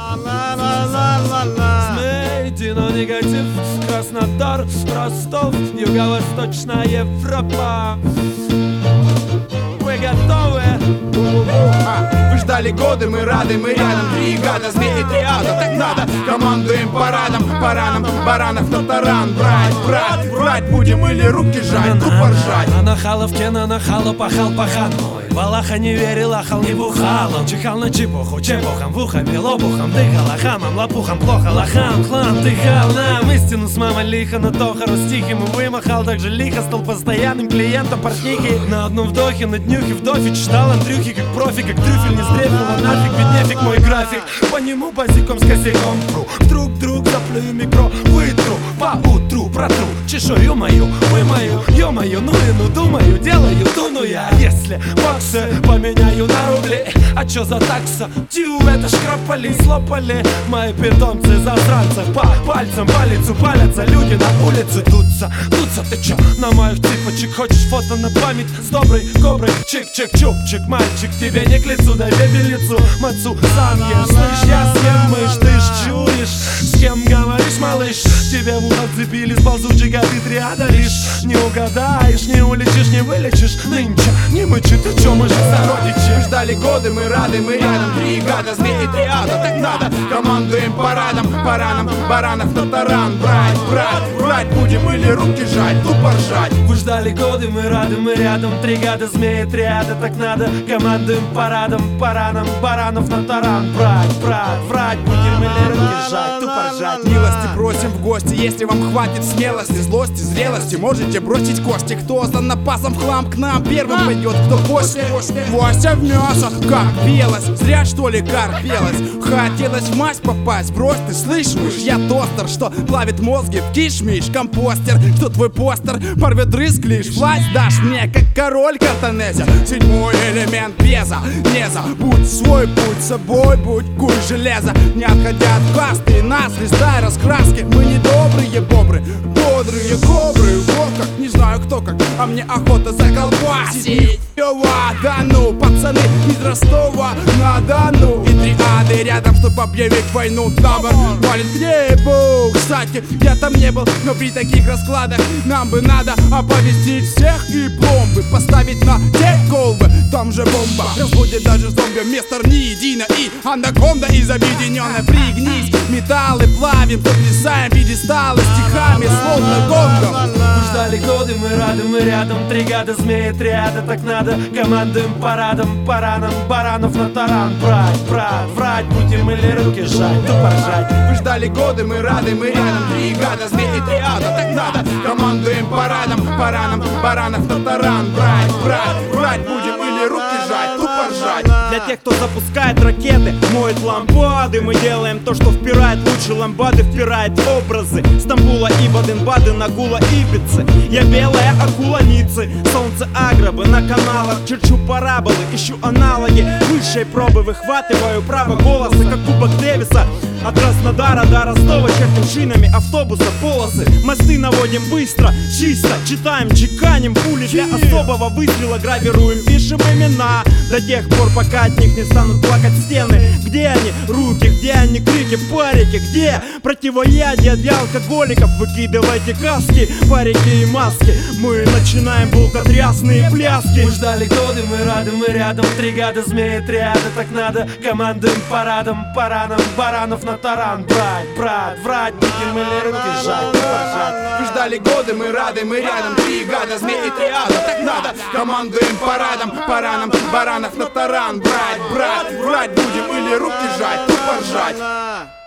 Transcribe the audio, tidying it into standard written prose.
Сметина, негатив, Краснодар, Ростов, Юго-Восточная Европа. Вы готовы? Вы ждали годы, мы рады, мы рядом. Бригада, змеи, триада, так надо. Командуем парадом, параном, баранов на таран. Брать, брать, брать будем или руки жать, тупо ржать. На нахаловке, на нахалу пахал пахан мой. Валаха не верил, ахал не бухал. Он чихал на чепуху, чепухом в ухо, бил обухом. Дыхал ахамом, лопухом, плохо лохам. Хлам дыхал нам истину с мамой лихо. На тохару с тихим и вымахал. Так же лихо стал постоянным клиентом портнихи. На одном вдохе, на днюхе вдове читал Андрюхи как профи, как трюфель не сдрефила. Нафиг, ведь нефиг мой график. По нему базиком с косяком пру. Вдруг заплюю микро, вытру. Поутру протру чешую мою, вымою. Ё-моё, ну и ну думаю, делаю туну я. Если баксы поменяю на рубли, а чё за такса? Тю, это шкрапали, слопали мои питомцы засранцев. По пальцам по лицу палятся люди на улице. Дуться, ты чё? На моих цыпочек хочешь фото на память с доброй коброй? Чик-чик-чупчик, мальчик, тебе не к лицу, дай бебелицу мацу сам ешь. Слышь, я съем мышь, ты ж чуешь? С кем говоришь, малыш? Тебе в ухо вцепились ползучий, а ты триада лишь. Не угадаешь, не улечишь, не вылечишь. Нынче не мычи, ты чё, мы же сородичи. Вы ждали годы, мы рады, мы рядом. Бригада, змеи, триада, так надо. Командуем парадом, параном, баранов на таран. Брать, брать, брать будем или руки жать, тупо ржать. Вы ждали годы, мы рады, мы рядом. Тригада, змеи, триада, так надо. Командуем парадом, параном, баранов на таран. Брать, врать будем или руки жать, тупо ржать. Милости просим в гости, если вам хватит смелости, злости, зрелости, можете бросить кости. Кто за напасом в хлам к нам первым пойдет, кто после. Гвоздя в мясо, как пелось, зря что ли корпелось. Хотелось в мазь попасть, брось ты, слышь, мышь, я тостер, что плавит мозги в кишмиш. Компостер, что твой постер порвет рыск лишь. Власть дашь мне, как король Картанезя. Седьмой элемент беза, не забудь свой путь, собой будь куй железо. Не отходя от касты, нас листай раскраски. Мы не добрые бобры, бодрые кобры. Вот как, не знаю кто как, а мне охота заколбасить. Да ну, пацаны из Ростова на Дону. И триады рядом, чтоб объявить войну. Табор валит к небу. Кстати, я там не был, но при таких раскладах нам бы надо оповестить всех и пломбы поставить на те колбы. Там же бомба разбудит даже зомби. Мистер не едино и анаконда из объединенной. Пригнись, металлы плавим, потрясаем пьедесталы стихами, словно гонгом. Вы ждали годы, мы рады, мы рядом. Тригада, змеи, триада, так надо. Командуем парадом, параном, баранов на таран. Брать, врать будем или руки жать, тупо ржать. Вы ждали годы, мы рады, мы рядом. Бригада, змеи, триада, так надо. Командуем парадом, параном, баранов на таран. Брать будем или руки жать, тупо ржать. Для тех, кто запускает ракеты, моет ламбады. Мы делаем то, что впирает лучше ламбады, впирает образы Стамбула и Баден-Бадена, Гула Ибицы. Я белая акула Ниццы, солнце Аграбы. На каналах черчу параболы, ищу аналоги высшей пробы. Выхватываю право голоса, как кубок Дэвиса. От Краснодара до Ростова чертим шинами автобуса полосы. Мосты наводим быстро, чисто, читаем, чеканим пули для особого выстрела. Гравируем, пишем имена до тех пор, пока от них не станут плакать стены. Где они, руки, где они, крики, парики? Где противоядие для алкоголиков? Выкидывайте каски, парики и маски. Мы начинаем булкотрясные пляски. Вы ждали годы, мы рады, мы рядом. Тригада, змеи, триада, так надо. Командуем парадом, параном, баранов на таран. Брать, врать будем или руки жать, тупо ржать. Вы ждали годы, мы рады, мы рядом. Бригада, змеи, триада, так надо. Командуем парадом, параном, баранов на таран. Брать будем или руки жать, тупо ржать.